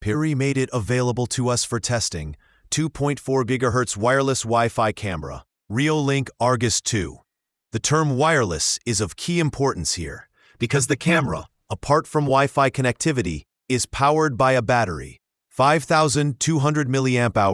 Piri made it available to us for testing. 2.4 GHz wireless Wi-Fi camera, Reolink Argus 2. The term wireless is of key importance here, because the camera, apart from Wi-Fi connectivity, is powered by a battery, 5,200 mAh,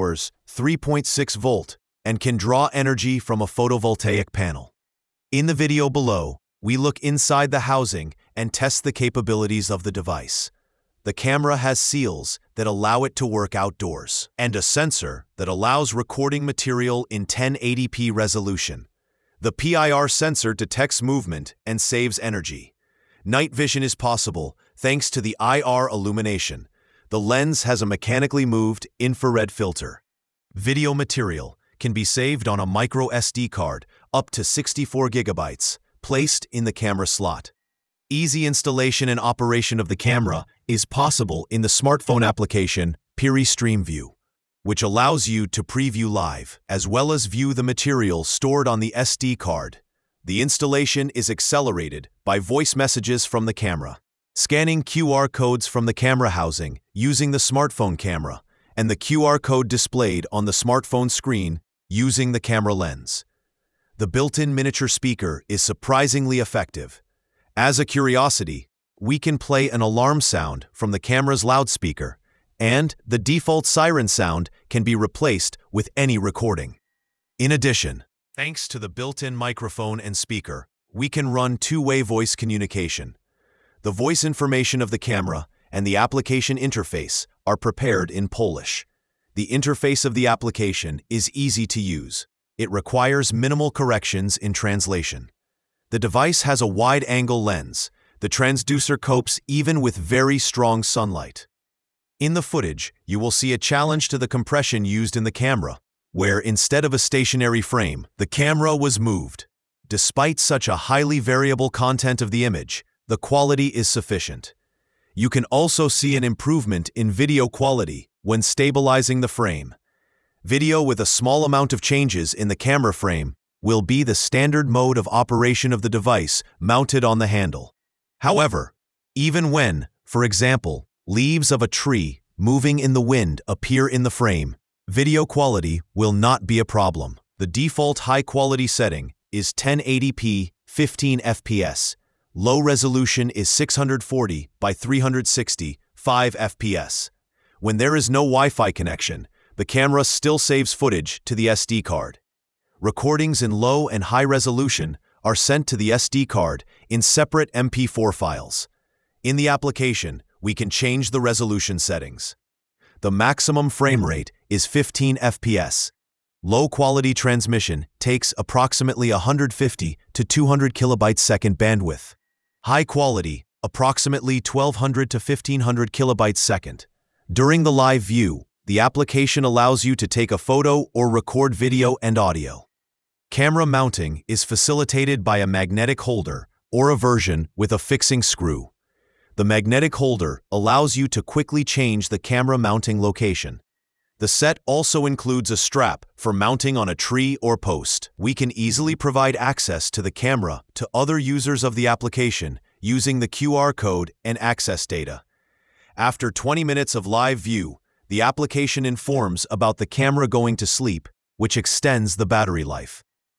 3.6 volt, and can draw energy from a photovoltaic panel. In the video below, we look inside the housing and test the capabilities of the device. The camera has seals that allow it to work outdoors, and a sensor that allows recording material in 1080p resolution. The PIR sensor detects movement and saves energy. Night vision is possible thanks to the IR illumination. The lens has a mechanically moved infrared filter. Video material can be saved on a micro SD card up to 64 GB, placed in the camera slot. Easy installation and operation of the camera is possible in the smartphone application Piri Stream View, which allows you to preview live, as well as view the material stored on the SD card. The installation is accelerated by voice messages from the camera, scanning QR codes from the camera housing using the smartphone camera, and the QR code displayed on the smartphone screen using the camera lens. The built-in miniature speaker is surprisingly effective. As a curiosity, we can play an alarm sound from the camera's loudspeaker, and the default siren sound can be replaced with any recording. In addition, thanks to the built-in microphone and speaker, we can run two-way voice communication. The voice information of the camera and the application interface are prepared in Polish. The interface of the application is easy to use. It requires minimal corrections in translation. The device has a wide-angle lens. The transducer copes even with very strong sunlight. In the footage, you will see a challenge to the compression used in the camera, where instead of a stationary frame, the camera was moved. Despite such a highly variable content of the image, the quality is sufficient. You can also see an improvement in video quality when stabilizing the frame. Video with a small amount of changes in the camera frame will be the standard mode of operation of the device mounted on the handle. However, even when, for example, leaves of a tree moving in the wind appear in the frame, video quality will not be a problem. The default high-quality setting is 1080p 15 fps. Low resolution is 640 by 360 5 fps. When there is no Wi-Fi connection, the camera still saves footage to the SD card. Recordings in low and high resolution are sent to the SD card in separate MP4 files. In the application, we can change the resolution settings. The maximum frame rate is 15 fps. Low-quality transmission takes approximately 150 to 200 kilobytes-second bandwidth. High quality, approximately 1200 to 1500 kilobytes-second. During the live view, the application allows you to take a photo or record video and audio. Camera mounting is facilitated by a magnetic holder or a version with a fixing screw. The magnetic holder allows you to quickly change the camera mounting location. The set also includes a strap for mounting on a tree or post. We can easily provide access to the camera to other users of the application using the QR code and access data. After 20 minutes of live view, the application informs about the camera going to sleep, which extends the battery life.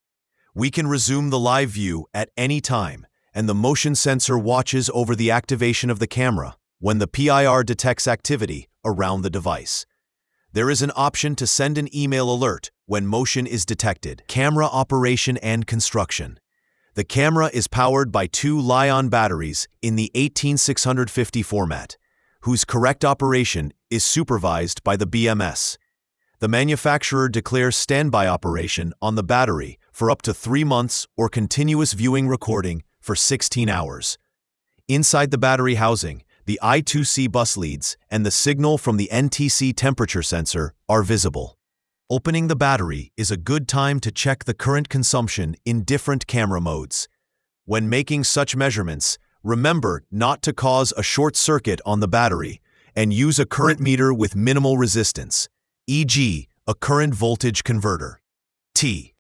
We can resume the live view at any time, and the motion sensor watches over the activation of the camera when the PIR detects activity around the device. There is an option to send an email alert when motion is detected. Camera operation and construction. The camera is powered by two Li-ion batteries in the 18650 format, whose correct operation is supervised by the BMS. The manufacturer declares standby operation on the battery for up to 3 months or continuous viewing recording for 16 hours. Inside the battery housing, the I2C bus leads and the signal from the NTC temperature sensor are visible. Opening the battery is a good time to check the current consumption in different camera modes. When making such measurements, remember not to cause a short circuit on the battery and use a current meter with minimal resistance, e.g., a current voltage converter. T.